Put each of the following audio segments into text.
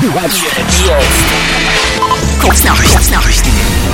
Kurznachrichten.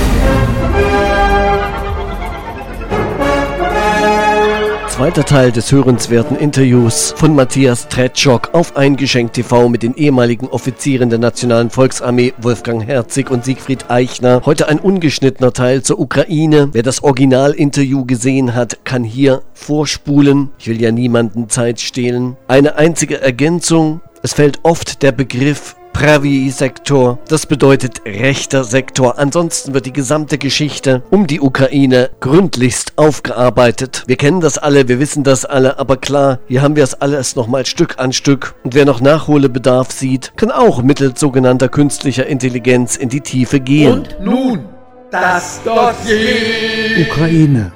Zweiter Teil des hörenswerten Interviews von Matthias Tretschok auf Eingeschenkt TV mit den ehemaligen Offizieren der Nationalen Volksarmee Wolfgang Herzig und Siegfried Eichner. Heute ein ungeschnittener Teil zur Ukraine. Wer das Originalinterview gesehen hat, kann hier vorspulen. Ich will ja niemanden Zeit stehlen. Eine einzige Ergänzung. Es fällt oft der Begriff Pravý Sektor, das bedeutet rechter Sektor. Ansonsten wird die gesamte Geschichte um die Ukraine gründlichst aufgearbeitet. Wir kennen das alle, wir wissen das alle, aber klar, hier haben wir es alles nochmal Stück an Stück. Und wer noch Nachholbedarf sieht, kann auch mittels sogenannter künstlicher Intelligenz in die Tiefe gehen. Und nun das Dossier Ukraine.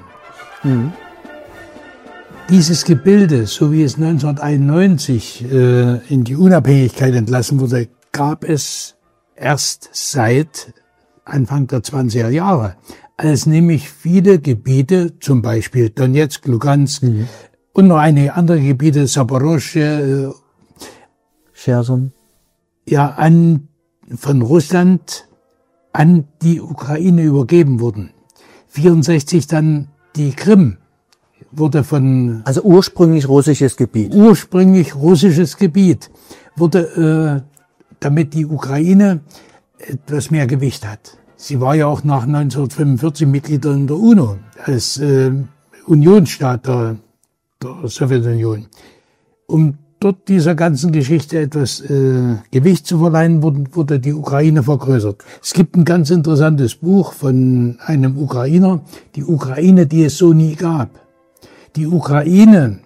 Dieses Gebilde, so wie es 1991 in die Unabhängigkeit entlassen wurde, gab es erst seit Anfang der 20er Jahre, als nämlich viele Gebiete, zum Beispiel Donetsk, Lugansk und noch einige andere Gebiete, Saporoschje, Cherson, ja, von Russland an die Ukraine übergeben wurden. 1964 dann die Krim wurde also ursprünglich russisches Gebiet. Ursprünglich russisches Gebiet wurde, damit die Ukraine etwas mehr Gewicht hat. Sie war ja auch nach 1945 Mitglied in der UNO als Unionsstaat der Sowjetunion. Um dort dieser ganzen Geschichte etwas Gewicht zu verleihen, wurde die Ukraine vergrößert. Es gibt ein ganz interessantes Buch von einem Ukrainer, die Ukraine, die es so nie gab. Die Ukraine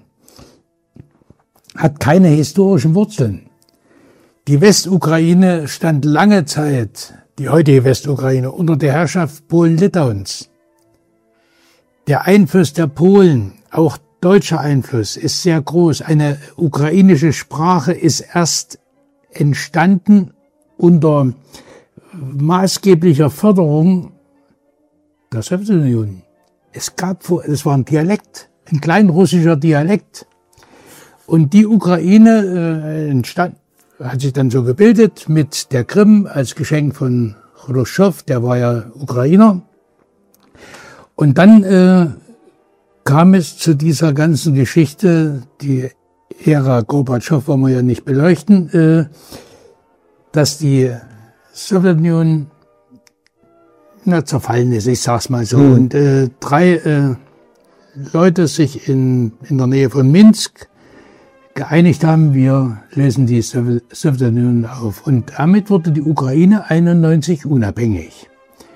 hat keine historischen Wurzeln. Die Westukraine stand lange Zeit, die heutige Westukraine, unter der Herrschaft Polen-Litauens. Der Einfluss der Polen, auch deutscher Einfluss, ist sehr groß. Eine ukrainische Sprache ist erst entstanden unter maßgeblicher Förderung der Sowjetunion. Es war ein Dialekt. Ein kleinrussischer Dialekt. Und die Ukraine hat sich dann so gebildet mit der Krim als Geschenk von Chruschtschow, der war ja Ukrainer. Und dann kam es zu dieser ganzen Geschichte, die Ära Gorbatschow wollen wir ja nicht beleuchten, dass die Sowjetunion zerfallen ist, ich sag's mal so. Und drei Leute sich in der Nähe von Minsk geeinigt haben, wir lösen die Sowjetunion auf. Und damit wurde die Ukraine 1991 unabhängig.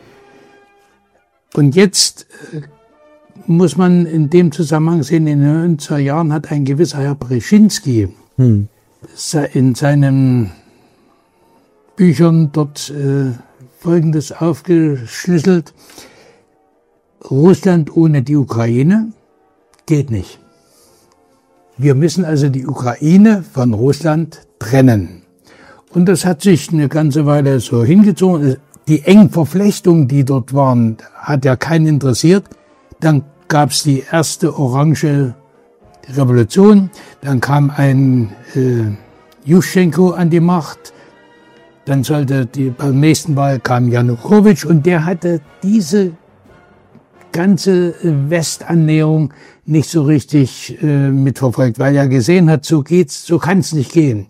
Und jetzt muss man in dem Zusammenhang sehen, in den 90er Jahren hat ein gewisser Herr Brzezinski in seinen Büchern dort Folgendes aufgeschlüsselt: Russland ohne die Ukraine geht nicht. Wir müssen also die Ukraine von Russland trennen. Und das hat sich eine ganze Weile so hingezogen. Die engen Verflechtungen, die dort waren, hat ja keinen interessiert. Dann gab es die erste Orange Revolution. Dann kam ein Juschenko an die Macht. Dann beim nächsten Wahl kam Janukowitsch und der hatte diese ganze Westannäherung nicht so richtig mitverfolgt, weil er gesehen hat, so kann es nicht gehen.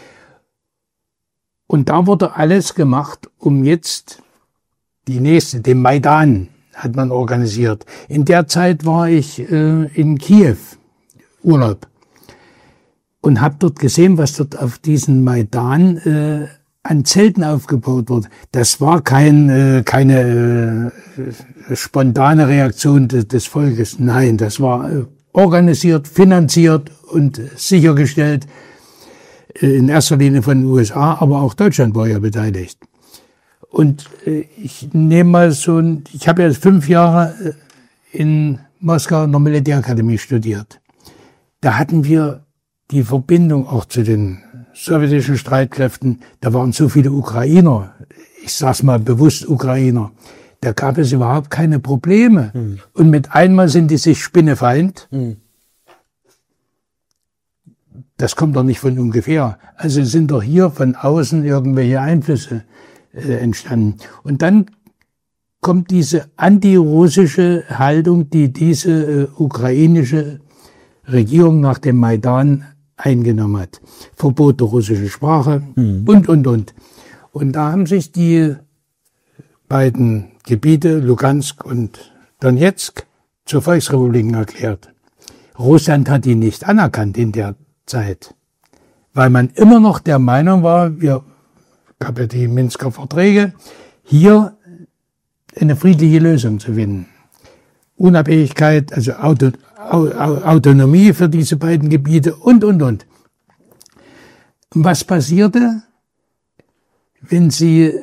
Und da wurde alles gemacht, um jetzt den Maidan hat man organisiert. In der Zeit war ich in Kiew, Urlaub, und habe dort gesehen, was dort auf diesen Maidan an Zelten aufgebaut wurde. Das war keine spontane Reaktion des Volkes. Nein, das war organisiert, finanziert und sichergestellt, in erster Linie von den USA, aber auch Deutschland war ja beteiligt. Und ich nehme mal ich habe jetzt 5 Jahre in Moskau in der Militärakademie studiert. Da hatten wir die Verbindung auch zu den sowjetischen Streitkräften. Da waren so viele Ukrainer, ich sag's mal bewusst Ukrainer, da gab es überhaupt keine Probleme. Und mit einmal sind die sich spinnefeind. Das kommt doch nicht von ungefähr. Also sind doch hier von außen irgendwelche Einflüsse entstanden. Und dann kommt diese antirussische Haltung, die diese ukrainische Regierung nach dem Maidan eingenommen hat. Verbot der russischen Sprache und. Und da haben sich die beiden Gebiete, Lugansk und Donetsk, zur Volksrepubliken erklärt. Russland hat die nicht anerkannt in der Zeit, weil man immer noch der Meinung war, gab ja die Minsker Verträge, hier eine friedliche Lösung zu finden. Unabhängigkeit, also Autonomie für diese beiden Gebiete und. Und was passierte, wenn Sie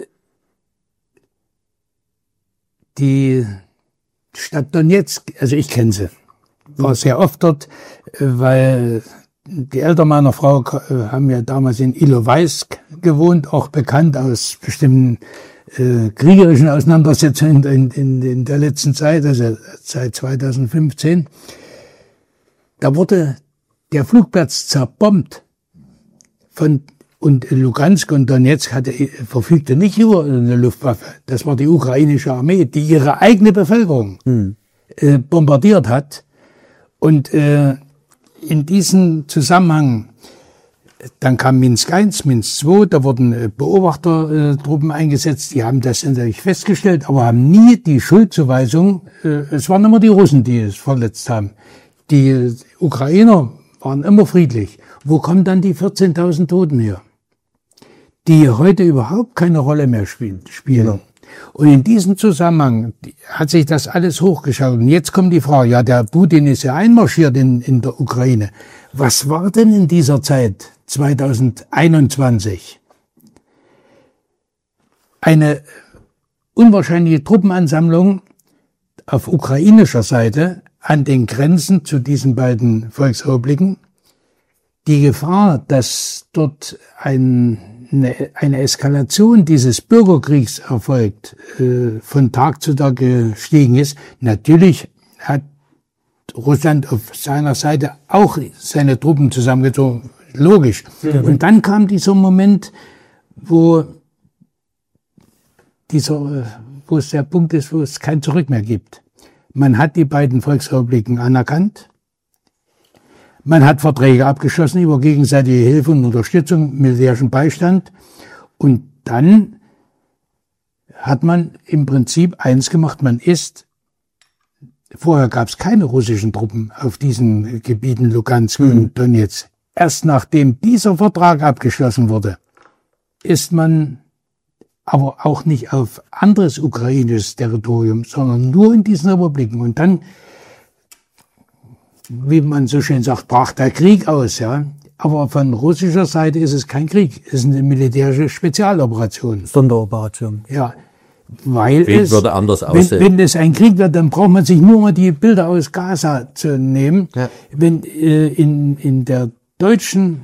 die Stadt Donetsk, also ich kenne sie, war sehr oft dort, weil die Eltern meiner Frau haben ja damals in Ilovaisk gewohnt, auch bekannt aus bestimmten kriegerischen Auseinandersetzungen in der letzten Zeit, also seit 2015. Da wurde der Flugplatz zerbombt und Lugansk und Donetsk verfügte nicht über eine Luftwaffe. Das war die ukrainische Armee, die ihre eigene Bevölkerung bombardiert hat. Und in diesem Zusammenhang, dann kam Minsk I, Minsk II, da wurden Beobachtertruppen eingesetzt, die haben das natürlich festgestellt, aber haben nie die Schuldzuweisung, es waren immer die Russen, die es verletzt haben. Die Ukrainer waren immer friedlich. Wo kommen dann die 14.000 Toten her? Die heute überhaupt keine Rolle mehr spielen. Ja. Und in diesem Zusammenhang hat sich das alles hochgeschaut. Und jetzt kommt die Frage, ja, der Putin ist ja einmarschiert in der Ukraine. Was war denn in dieser Zeit, 2021? Eine unwahrscheinliche Truppenansammlung auf ukrainischer Seite an den Grenzen zu diesen beiden Volksrepubliken. Die Gefahr, dass dort eine Eskalation dieses Bürgerkriegs erfolgt, von Tag zu Tag gestiegen ist. Natürlich hat Russland auf seiner Seite auch seine Truppen zusammengezogen, logisch. Ja. Und dann kam dieser Moment, wo es der Punkt ist, wo es kein Zurück mehr gibt. Man hat die beiden Volksrepubliken anerkannt. Man hat Verträge abgeschlossen über gegenseitige Hilfe und Unterstützung, militärischen Beistand. Und dann hat man im Prinzip eins gemacht, vorher gab es keine russischen Truppen auf diesen Gebieten Lugansk und Donetsk. Erst nachdem dieser Vertrag abgeschlossen wurde, ist man aber auch nicht auf anderes ukrainisches Territorium, sondern nur in diesen Republiken. Und dann, wie man so schön sagt, brach der Krieg aus, ja. Aber von russischer Seite ist es kein Krieg, es ist eine militärische Spezialoperation. Sonderoperation. Ja, weil Krieg würde anders aussehen. Wenn es ein Krieg wird, dann braucht man sich nur mal die Bilder aus Gaza zu nehmen. Ja. Wenn in den deutschen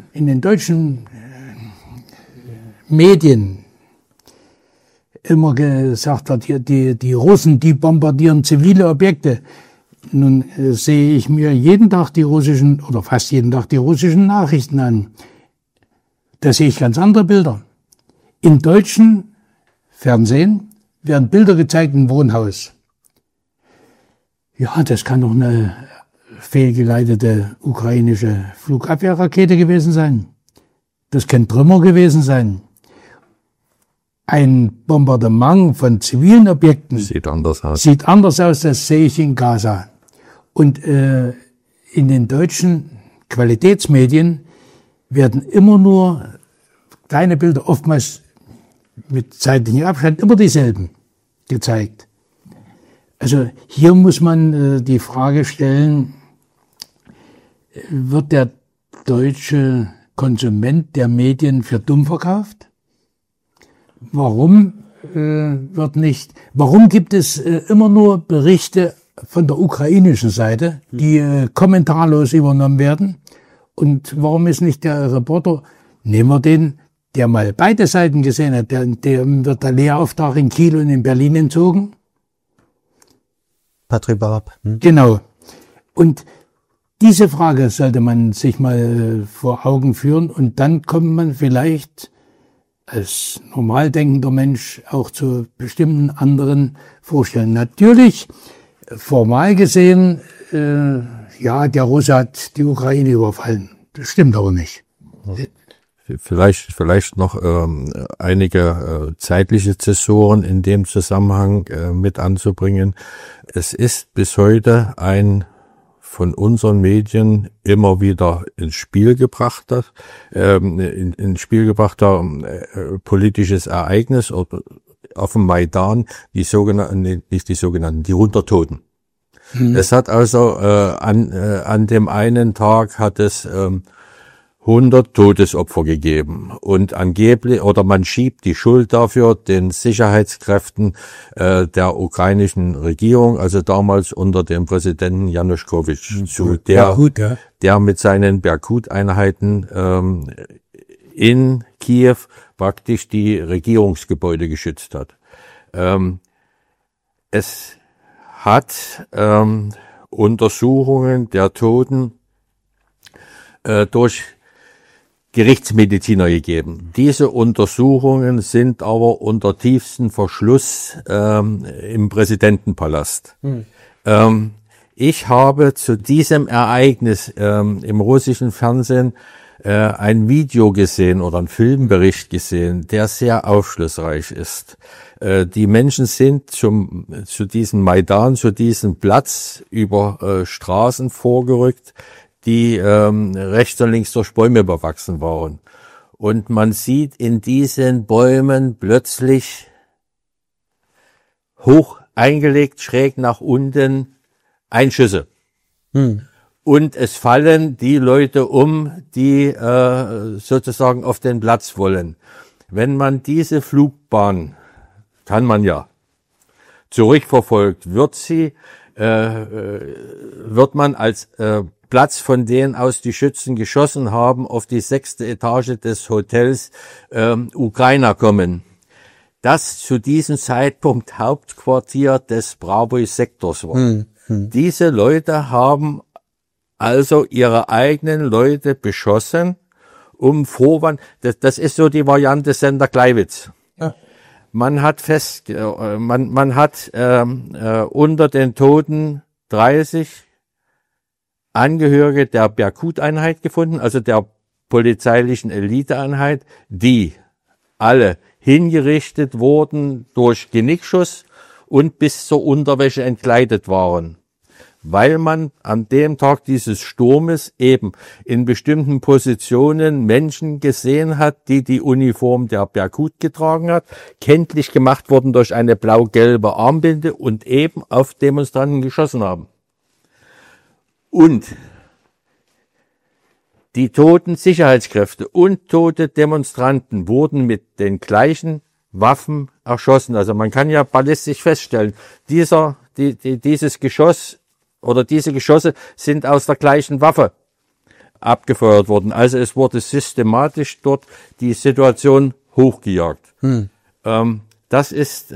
Medien immer gesagt wird, die Russen, die bombardieren zivile Objekte. Nun sehe ich mir jeden Tag fast jeden Tag die russischen Nachrichten an. Da sehe ich ganz andere Bilder. Im deutschen Fernsehen werden Bilder gezeigt im Wohnhaus. Ja, das kann doch eine fehlgeleitete ukrainische Flugabwehrrakete gewesen sein. Das kann Trümmer gewesen sein. Ein Bombardement von zivilen Objekten sieht anders aus. Das sehe ich in Gaza. Und in den deutschen Qualitätsmedien werden immer nur kleine Bilder, oftmals mit zeitlichem Abstand, immer dieselben gezeigt. Also hier muss man die Frage stellen, wird der deutsche Konsument der Medien für dumm verkauft? Warum gibt es immer nur Berichte von der ukrainischen Seite, die kommentarlos übernommen werden? Und warum ist nicht der Reporter, nehmen wir den, der mal beide Seiten gesehen hat, dem wird der Lehrauftrag in Kiel und in Berlin entzogen? Patrick Barab. Genau. Und Diese Frage sollte man sich mal vor Augen führen und dann kommt man vielleicht als normal denkender Mensch auch zu bestimmten anderen Vorstellungen. Natürlich, formal gesehen, ja, der Russe hat die Ukraine überfallen. Das stimmt aber nicht. Vielleicht noch einige zeitliche Zäsuren in dem Zusammenhang mit anzubringen. Es ist bis heute ein von unseren Medien immer wieder ins Spiel gebrachter politisches Ereignis auf dem Maidan, die 100 Toten. Es hat also an dem einen Tag hat es 100 Todesopfer gegeben und angeblich, oder man schiebt die Schuld dafür den Sicherheitskräften der ukrainischen Regierung, also damals unter dem Präsidenten Januszkowitsch zu, der mit seinen Berkut-Einheiten in Kiew praktisch die Regierungsgebäude geschützt hat. Es hat Untersuchungen der Toten durch Gerichtsmediziner gegeben. Diese Untersuchungen sind aber unter tiefstem Verschluss im Präsidentenpalast. Ich habe zu diesem Ereignis im russischen Fernsehen ein Video gesehen oder einen Filmbericht gesehen, der sehr aufschlussreich ist. Die Menschen sind zu diesem Maidan, zu diesem Platz über Straßen vorgerückt, die rechts und links durch Bäume bewachsen waren. Und man sieht in diesen Bäumen plötzlich hoch eingelegt, schräg nach unten, Einschüsse. Und es fallen die Leute um, die sozusagen auf den Platz wollen. Wenn man diese Flugbahn, kann man ja, zurückverfolgt, wird man als Platz, von denen aus die Schützen geschossen haben, auf die 6. Etage des Hotels Ukrainer kommen. Das zu diesem Zeitpunkt Hauptquartier des Braboi-Sektors war. Diese Leute haben also ihre eigenen Leute beschossen, um Vorwand, das ist so die Variante Sender Gleiwitz. Ja. Man hat unter den Toten 30 Angehörige der Berkut-Einheit gefunden, also der polizeilichen Eliteeinheit, die alle hingerichtet wurden durch Genickschuss und bis zur Unterwäsche entkleidet waren, weil man an dem Tag dieses Sturmes eben in bestimmten Positionen Menschen gesehen hat, die die Uniform der Berkut getragen hat, kenntlich gemacht wurden durch eine blau-gelbe Armbinde und eben auf Demonstranten geschossen haben. Und die toten Sicherheitskräfte und tote Demonstranten wurden mit den gleichen Waffen erschossen. Also man kann ja ballistisch feststellen, dieses Geschoss oder diese Geschosse sind aus der gleichen Waffe abgefeuert worden. Also es wurde systematisch dort die Situation hochgejagt. Das ist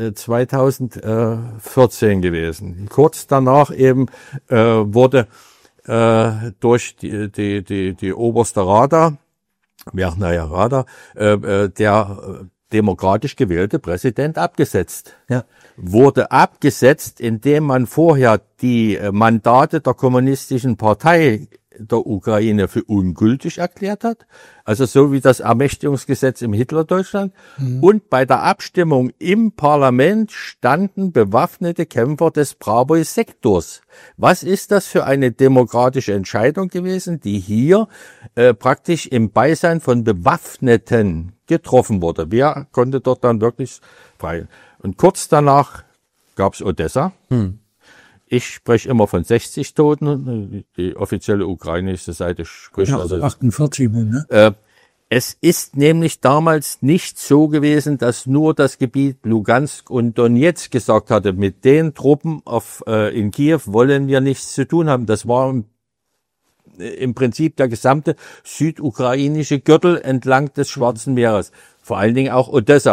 2014 gewesen. Kurz danach eben wurde durch die oberste Rada, Verkhnaya Rada, der demokratisch gewählte Präsident abgesetzt. Ja. Wurde abgesetzt, indem man vorher die Mandate der Kommunistischen Partei der Ukraine für ungültig erklärt hat, also so wie das Ermächtigungsgesetz im Hitlerdeutschland. Und bei der Abstimmung im Parlament standen bewaffnete Kämpfer des Braboi-Sektors. Was ist das für eine demokratische Entscheidung gewesen, die hier praktisch im Beisein von Bewaffneten getroffen wurde? Wer konnte dort dann wirklich frei? Und kurz danach gab's Odessa. Ich spreche immer von 60 Toten. Die offizielle ukrainische Seite spricht ja, also 48. Ne? Es ist nämlich damals nicht so gewesen, dass nur das Gebiet Lugansk und Donetsk gesagt hatte, mit den Truppen in Kiew wollen wir nichts zu tun haben. Das war im Prinzip der gesamte südukrainische Gürtel entlang des Schwarzen Meeres. Vor allen Dingen auch Odessa.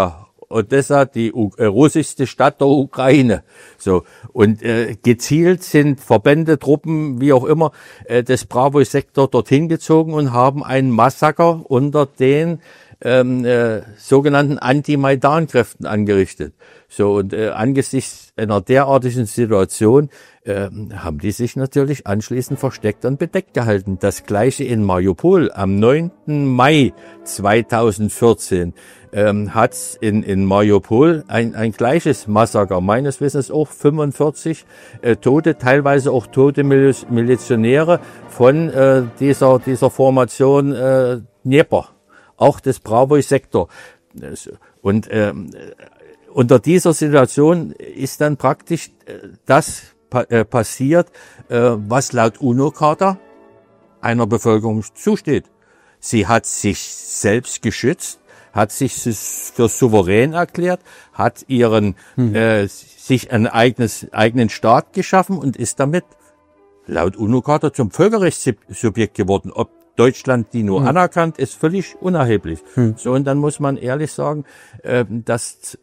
Odessa, die russischste Stadt der Ukraine. So. Und gezielt sind Verbände, Truppen, wie auch immer, des Bravo-Sektor dorthin gezogen und haben ein Massaker unter den sogenannten Anti-Maidan-Kräften angerichtet. So, und angesichts einer derartigen Situation haben die sich natürlich anschließend versteckt und bedeckt gehalten. Das Gleiche in Mariupol. Am 9. Mai 2014 hat es in Mariupol ein gleiches Massaker, meines Wissens auch 45 Tote, teilweise auch tote Milizionäre von dieser Formation Dnepr, auch des Bravo-Sektor. Und unter dieser Situation ist dann praktisch das passiert, was laut UNO-Charta einer Bevölkerung zusteht. Sie hat sich selbst geschützt, hat sich für souverän erklärt, hat sich einen eigenen Staat geschaffen und ist damit laut UNO-Charta zum Völkerrechtssubjekt geworden. Ob Deutschland die nur anerkannt, ist völlig unerheblich. So, und dann muss man ehrlich sagen, dass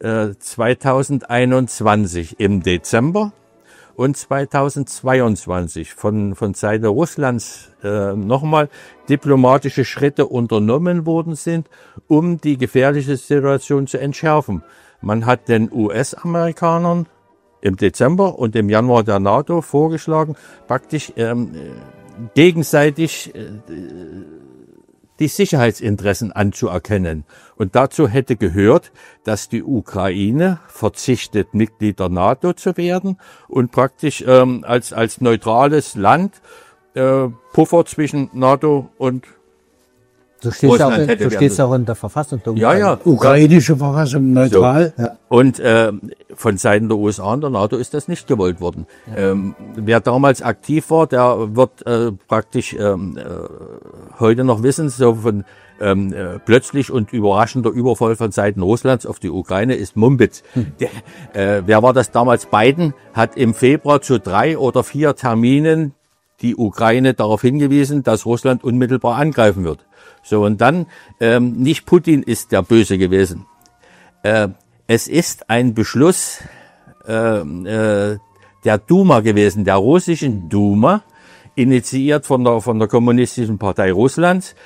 2021 im Dezember und 2022 von Seite Russlands nochmal diplomatische Schritte unternommen worden sind, um die gefährliche Situation zu entschärfen. Man hat den US-Amerikanern im Dezember und im Januar der NATO vorgeschlagen, praktisch gegenseitig die Sicherheitsinteressen anzuerkennen. Und dazu hätte gehört, dass die Ukraine verzichtet, Mitglied der NATO zu werden und praktisch als neutrales Land Puffer zwischen NATO und So steht es auch in der Verfassung. Ja. Ukrainische Verfassung neutral. So. Ja. Und von Seiten der USA und der NATO ist das nicht gewollt worden. Ja. Wer damals aktiv war, der wird praktisch heute noch wissen, so von plötzlich und überraschender Überfall von Seiten Russlands auf die Ukraine ist Mumbitz. Wer war das damals? Biden hat im Februar zu 3 oder 4 Terminen die Ukraine darauf hingewiesen, dass Russland unmittelbar angreifen wird. So, und dann, nicht Putin ist der Böse gewesen. Es ist ein Beschluss der Duma gewesen, der russischen Duma, initiiert von der Kommunistischen Partei Russlands,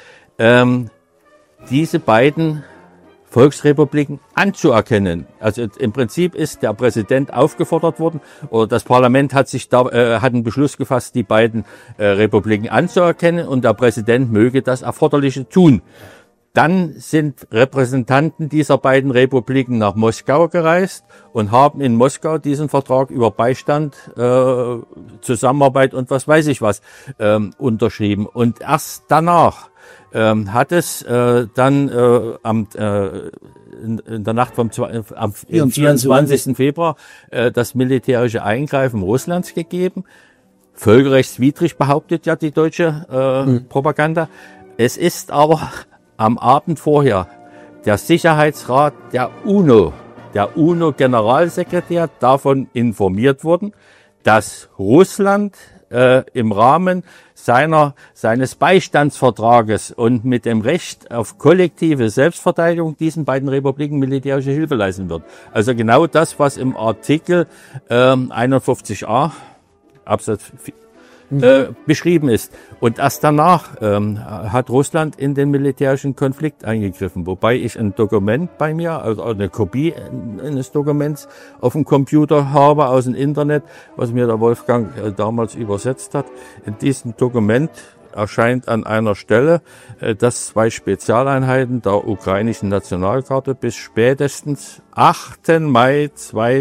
diese beiden Volksrepubliken anzuerkennen. Also im Prinzip ist der Präsident aufgefordert worden, oder das Parlament hat einen Beschluss gefasst, die beiden Republiken anzuerkennen, und der Präsident möge das Erforderliche tun. Dann sind Repräsentanten dieser beiden Republiken nach Moskau gereist und haben in Moskau diesen Vertrag über Beistand, Zusammenarbeit und was weiß ich was unterschrieben. Und erst danach hat es dann in der Nacht am 24. Februar das militärische Eingreifen Russlands gegeben. Völkerrechtswidrig behauptet ja die deutsche Propaganda. Es ist aber am Abend vorher der Sicherheitsrat der UNO-Generalsekretär davon informiert worden, dass Russland im Rahmen seines Beistandsvertrages und mit dem Recht auf kollektive Selbstverteidigung diesen beiden Republiken militärische Hilfe leisten wird. Also genau das, was im Artikel 51a Absatz 4 beschrieben ist. Und erst danach hat Russland in den militärischen Konflikt eingegriffen, wobei ich ein Dokument bei mir, also eine Kopie eines Dokuments auf dem Computer habe aus dem Internet, was mir der Wolfgang damals übersetzt hat. In diesem Dokument erscheint an einer Stelle, dass 2 Spezialeinheiten der ukrainischen Nationalgarde bis spätestens 8. Mai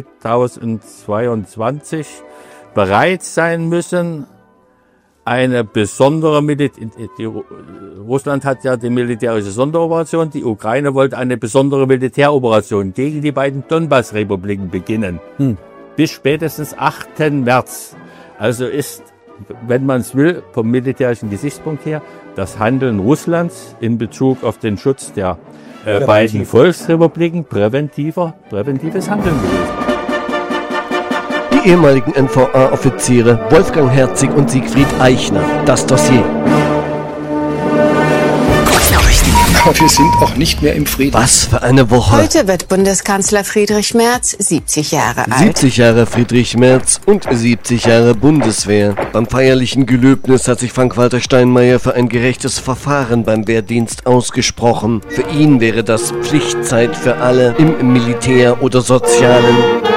2022 bereit sein müssen, eine besondere Russland hat ja die militärische Sonderoperation, die Ukraine wollte eine besondere Militäroperation gegen die beiden Donbass-Republiken beginnen. Bis spätestens 8. März. Also ist, wenn man es will, vom militärischen Gesichtspunkt her, das Handeln Russlands in Bezug auf den Schutz der beiden Volksrepubliken präventives Handeln gewesen. Die ehemaligen NVA-Offiziere Wolfgang Herzig und Siegfried Eichner. Das Dossier. Kurznachrichten. aber wir sind auch nicht mehr im Frieden. Was für eine Woche. Heute wird Bundeskanzler Friedrich Merz 70 Jahre alt. 70 Jahre Friedrich Merz und 70 Jahre Bundeswehr. Beim feierlichen Gelöbnis hat sich Frank-Walter Steinmeier für ein gerechtes Verfahren beim Wehrdienst ausgesprochen. Für ihn wäre das Pflichtzeit für alle im Militär oder Sozialen.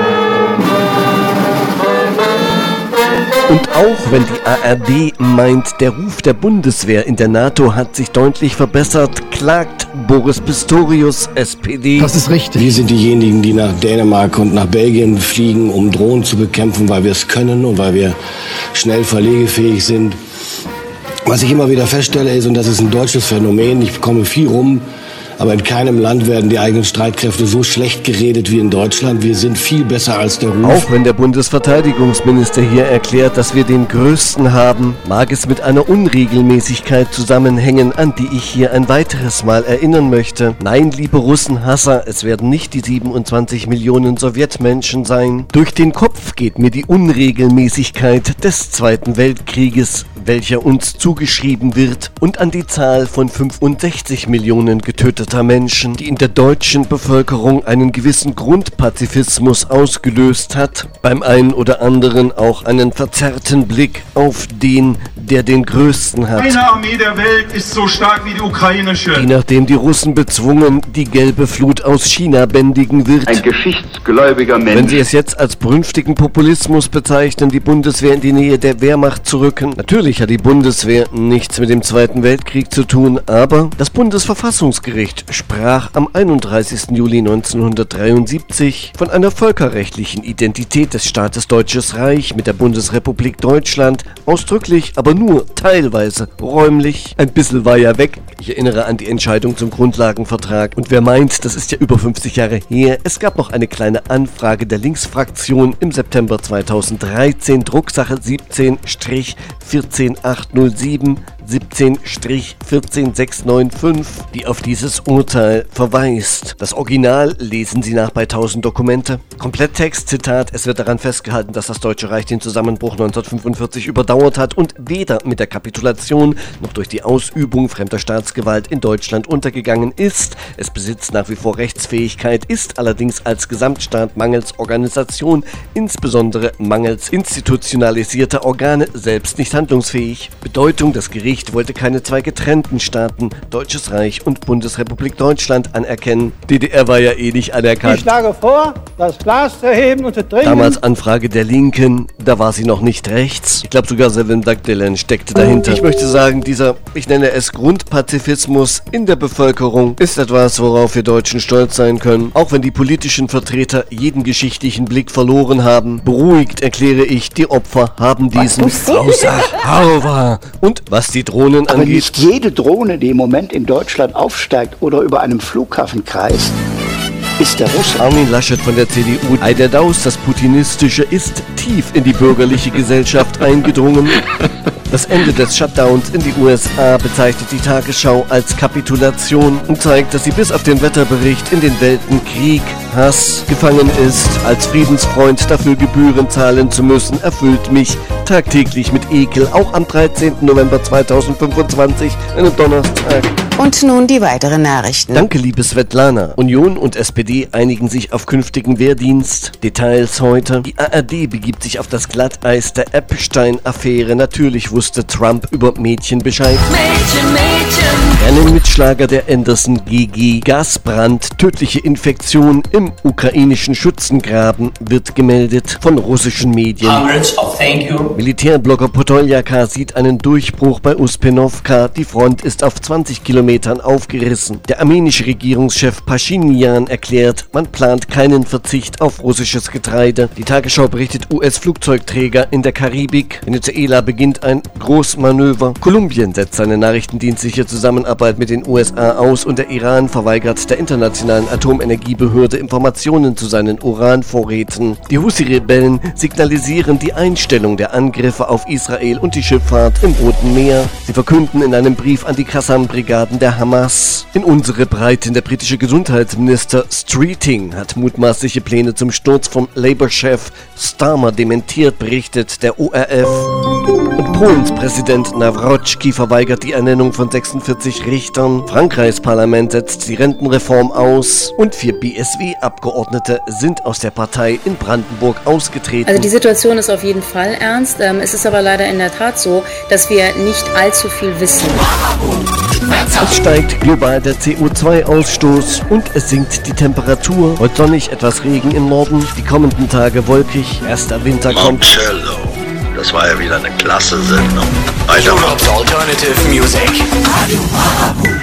Und auch wenn die ARD meint, der Ruf der Bundeswehr in der NATO hat sich deutlich verbessert, klagt Boris Pistorius, SPD. Das ist richtig. Wir sind diejenigen, die nach Dänemark und nach Belgien fliegen, um Drohnen zu bekämpfen, weil wir es können und weil wir schnell verlegefähig sind. Was ich immer wieder feststelle ist, und das ist ein deutsches Phänomen, ich komme viel rum, aber in keinem Land werden die eigenen Streitkräfte so schlecht geredet wie in Deutschland. Wir sind viel besser als der Ruf. Auch wenn der Bundesverteidigungsminister hier erklärt, dass wir den Größten haben, mag es mit einer Unregelmäßigkeit zusammenhängen, an die ich hier ein weiteres Mal erinnern möchte. Nein, liebe Russenhasser, es werden nicht die 27 Millionen Sowjetmenschen sein. Durch den Kopf geht mir die Unregelmäßigkeit des Zweiten Weltkrieges, welcher uns zugeschrieben wird, und an die Zahl von 65 Millionen getöteter Menschen, die in der deutschen Bevölkerung einen gewissen Grundpazifismus ausgelöst hat, beim einen oder anderen auch einen verzerrten Blick auf den, der den Größten hat. Keine Armee der Welt ist so stark wie die ukrainische. Die, nachdem die Russen bezwungen, die gelbe Flut aus China bändigen wird. Ein geschichtsgläubiger Mensch. Wenn Sie es jetzt als brünftigen Populismus bezeichnen, die Bundeswehr in die Nähe der Wehrmacht zu rücken. Natürlich hat die Bundeswehr nichts mit dem Zweiten Weltkrieg zu tun, aber das Bundesverfassungsgericht sprach am 31. Juli 1973 von einer völkerrechtlichen Identität des Staates Deutsches Reich mit der Bundesrepublik Deutschland, ausdrücklich, aber nur teilweise räumlich. Ein bisschen war ja weg. Ich erinnere an die Entscheidung zum Grundlagenvertrag. Und wer meint, das ist ja über 50 Jahre her, es gab noch eine kleine Anfrage der Linksfraktion im September 2013, Drucksache 17-14807, 17-14695, die auf dieses Urteil verweist. Das Original lesen Sie nach bei 1000 Dokumente. Kompletttext, Zitat: Es wird daran festgehalten, dass das Deutsche Reich den Zusammenbruch 1945 überdauert hat und weder mit der Kapitulation noch durch die Ausübung fremder Staatsgewalt in Deutschland untergegangen ist. Es besitzt nach wie vor Rechtsfähigkeit, ist allerdings als Gesamtstaat mangels Organisation, insbesondere mangels institutionalisierter Organe, selbst nicht handlungsfähig. Bedeutung: Das Gericht wollte keine zwei getrennten Staaten, Deutsches Reich und Bundesrepublik Deutschland, anerkennen. DDR war ja eh nicht anerkannt. Ich schlage vor, das Glas zu heben und zu trinken. Damals Anfrage der Linken, da war sie noch nicht rechts. Ich glaube sogar Sevin Dagdelen steckte dahinter. Ich möchte sagen, dieser, ich nenne es Grundpazifismus in der Bevölkerung, ist etwas, worauf wir Deutschen stolz sein können. Auch wenn die politischen Vertreter jeden geschichtlichen Blick verloren haben. Beruhigt erkläre ich, die Opfer haben diesen Sachauer. Und was die Drohnen aber angeht. Nicht jede Drohne, die im Moment in Deutschland aufsteigt oder über einem Flughafen kreist, ist der Russe. Armin Laschet von der CDU. Der Daus, das Putinistische, ist tief in die bürgerliche Gesellschaft eingedrungen. Das Ende des Shutdowns in die USA bezeichnet die Tagesschau als Kapitulation und zeigt, dass sie bis auf den Wetterbericht in den Welten Krieg, Hass gefangen ist. Als Friedensfreund dafür Gebühren zahlen zu müssen, erfüllt mich tagtäglich mit Ekel, auch am 13. November 2025, einem Donnerstag. Und nun die weiteren Nachrichten. Danke, liebe Svetlana. Union und SPD einigen sich auf künftigen Wehrdienst. Details heute. Die ARD begibt sich auf das Glatteis der Epstein-Affäre. Natürlich wusste Trump über Mädchen Bescheid. Mädchen, Mädchen. Rennenmitschlager der Anderson GG. Gasbrand, tödliche Infektion im ukrainischen Schützengraben wird gemeldet von russischen Medien. Militärblogger Podoljaka sieht einen Durchbruch bei Uspenowka. Die Front ist auf 20 Kilometern aufgerissen. Der armenische Regierungschef Pashinyan erklärt, man plant keinen Verzicht auf russisches Getreide. Die Tagesschau berichtet, US-Flugzeugträger in der Karibik. Venezuela beginnt ein Großmanöver. Kolumbien setzt seine nachrichtendienstliche Zusammenarbeit mit den USA aus und der Iran verweigert der internationalen Atomenergiebehörde Informationen zu seinen Uranvorräten. Die Houthi-Rebellen signalisieren die Einstellung der Angriffe auf Israel und die Schifffahrt im Roten Meer. Sie verkünden in einem Brief an die Qassam-Brigaden der Hamas. In unsere Breiten, der britische Gesundheitsminister Streeting hat mutmaßliche Pläne zum Sturz vom Labour-Chef Starmer dementiert, berichtet der ORF. Und Polens Präsident Nawrocki verweigert die Ernennung von 46 Richtern. Frankreichs Parlament setzt die Rentenreform aus. Und 4 BSW-Abgeordnete sind aus der Partei in Brandenburg ausgetreten. Also die Situation ist auf jeden Fall ernst. Es ist aber leider in der Tat so, dass wir nicht allzu viel wissen. Es steigt global der CO2-Ausstoß und es sinkt die Temperatur. Heute sonnig, etwas Regen im Norden, die kommenden Tage wolkig, erster Winter kommt. Marcello, das war ja wieder eine klasse Sendung. Weitermachen. Alternative Music.